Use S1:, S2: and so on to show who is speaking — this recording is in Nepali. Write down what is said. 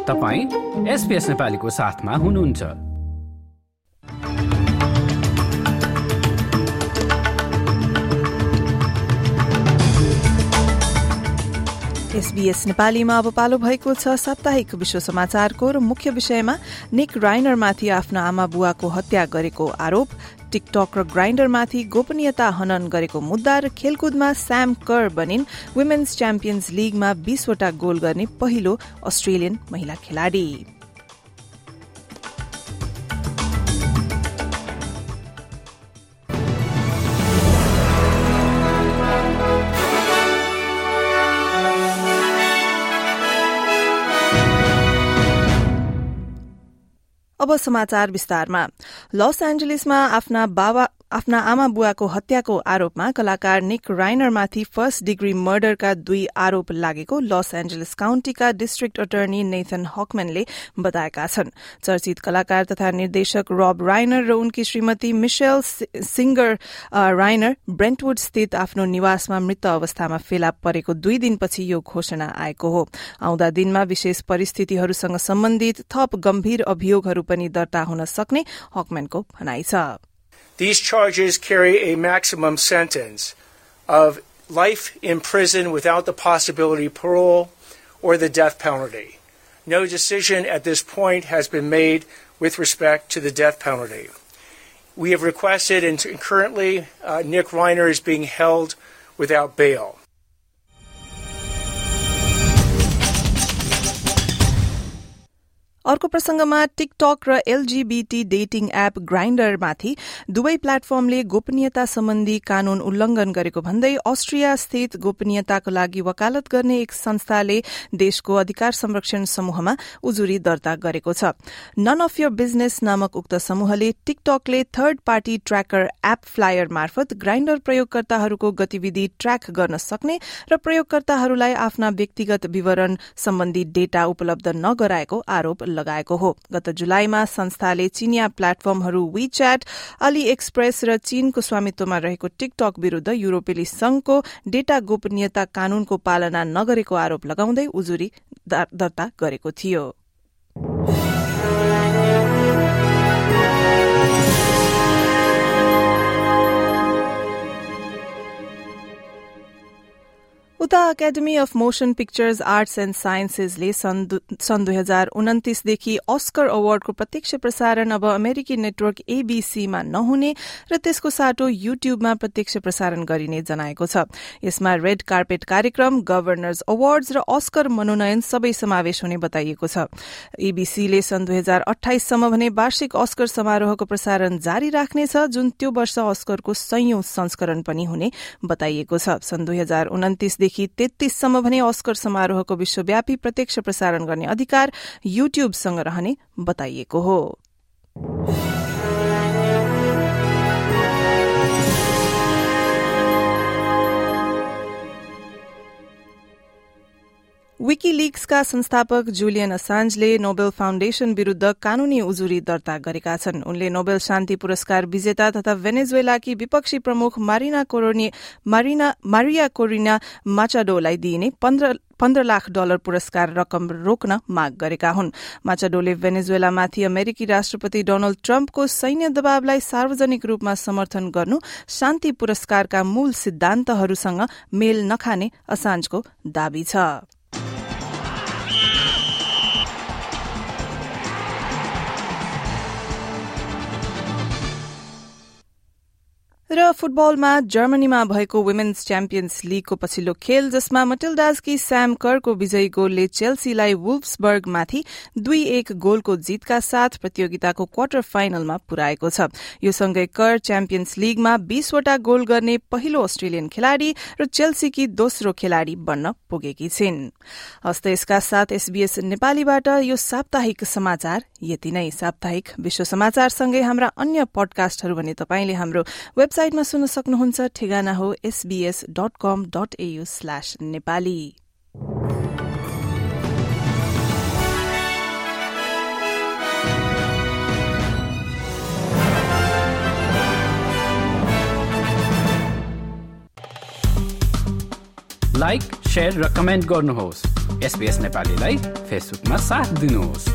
S1: तपाईं SBS नेपालीको साथमा हुनुहुन्छ।
S2: SBS नेपालीमा अब पालो भएको छ साप्ताहिक विश्व समाचारको र मुख्य विषयमा निक राइनरमाथि आफ्नो आमा बुवाको हत्या गरेको आरोप, टिकटक र ग्राइन्डरमाथि गोपनीयता हनन गरेको मुद्दा र खेलकुदमा स्याम कर बनिन् वुमेन्स च्याम्पियन्स लीगमा 20 वटा गोल गर्ने पहिलो अस्ट्रेलियन महिला खेलाडी। अब समाचार विस्तारमा। लस एन्जलिसमा आफ्ना आमा बुवाको हत्याको आरोपमा कलाकार निक राइनरमाथि फर्स्ट डिग्री मर्डरका 2 आरोप लागेको लस एन्जलिस काउन्टीका डिस्ट्रिक्ट अटर्नी नेथन हकम्यानले बताएका छन्। चर्चित कलाकार तथा निर्देशक रब राइनर र उनकी श्रीमती मिशेल सिंगर राइनर ब्रेन्टवुड स्थित आफ्नो निवासमा मृत अवस्थामा फेला परेको 2 दिनपछि यो घोषणा आएको हो। आउँदा दिनमा विशेष परिस्थितिहरूसँग सम्बन्धित थप गम्भीर अभियोगहरू पनि दर्ता हुन सक्ने हकम्यानको भनाइ छ।
S3: These charges carry a maximum sentence of life in prison without the possibility of parole or the death penalty. No decision at this point has been made with respect to the death penalty. We have requested, and currently Nick Reiner is being held without bail.
S2: अर्को प्रसंगमा टिकटक र LGBT डेटिङ एप ग्राइन्डरमाथि दुवै प्लेटफर्मले गोपनीयता सम्बन्धी कानून उल्लंघन गरेको भन्दै अस्ट्रिया स्थित गोपनीयताको लागि वकालत गर्ने एक संस्थाले देशको अधिकार संरक्षण समूहमा उजुरी दर्ता गरेको छ। नन अफ योर बिजनेस नामक उक्त समूहले टिकटकले third party tracker app flyer मार्फत ग्राइन्डर प्रयोगकर्ताहरूको गतिविधि ट्र्याक गर्न सक्ने र प्रयोगकर्ताहरूलाई आफ्ना व्यक्तिगत विवरण सम्बन्धी डेटा उपलब्ध नगराएको आरोप लगाएको हो। गत जुलाईमा संस्थाले चीनिया प्लेटफर्महरू वीचैट, अली एक्सप्रेस र चीनको स्वामित्वमा रहेको टिकटक विरूद्ध युरोपेली संघको डेटा गोपनीयता कानूनको पालना नगरेको आरोप लगाउँदै उजुरी दर्ता गरेको थियो। उता academy of motion pictures arts and साइन्सेसले सन् 2029 देखि अस्कर अवार्डको प्रत्यक्ष प्रसारण अब अमेरिकी नेटवर्क एबीसीमा नहुने र त्यसको साटो युट्युबमा प्रत्यक्ष प्रसारण गरिने जनाएको छ। यसमा रेड कार्पेट कार्यक्रम, गभर्नर्स अवार्ड्स र अस्कर मनोनयन सबै समावेश हुने बताइएको छ। एबीसीले सन् 2028 सम्म भने वार्षिक अस्कर समारोहको प्रसारण जारी राख्नेछ, जुन त्यो वर्ष अस्करको 100औं संस्करण पनि हुने बताइएको छ। सन् 2029 देखि 33 सम्म भने अस्कर समारोहको विश्वव्यापी प्रत्यक्ष प्रसारण गर्ने अधिकार युट्युबसँग रहने बताइएको हो। विकिलीक्सका संस्थापक जुलियन असान्जले नोबेल फाउन्डेशन विरूद्ध कानूनी उजुरी दर्ता गरेका छन्। उनले नोबेल शान्ति पुरस्कार विजेता तथा भेनेजुएलाकी विपक्षी प्रमुख मारिया कोरिना माचाडोलाई दिइने $15 लाख पुरस्कार रकम रोक्न माग गरेका हुन्। माचाडोले भेनेजुएलामाथि अमेरिकी राष्ट्रपति डोनाल्ड ट्रम्पको सैन्य दबावलाई सार्वजनिक रूपमा समर्थन गर्नु शान्ति पुरस्कारका मूल सिद्धान्तहरूसँग मेल नखाने असान्जको दावी छ। र फुटबलमा जर्मनीमा भएको वुमेन्स च्याम्पियन्स लीगको पछिल्लो खेल, जसमा मटिल्डाजकी स्याम करको विजयी गोलले चेल्सीलाई वुल्फ्सबर्गमाथि 2-1 गोलको जीतका साथ प्रतियोगिताको क्वार्टर फाइनलमा पुर्याएको छ। यो सँगै कर च्याम्पियन्स लीगमा 20 वटा गोल गर्ने पहिलो अस्ट्रेलियन खेलाडी र चेल्सीकी दोस्रो खेलाडी बन्न पुगेकी छिन्। हस्त यसका साथ एसबीएस नेपालीबाट यो साप्ताहिक समाचार यति नै। साप्ताहिक विश्व समाचारसँगै हाम्रा अन्य पडकास्टहरू भने तपाईंले हाम्रो वेबसाइटमा सुन्न सक्नुहुन्छ। ठेगाना हो sbs.com.au/nepali।
S1: लाइक, शेयर र कमेन्ट गर्नुहोस्। SBS नेपालीलाई फेसबुकमा साथ दिनुहोस्।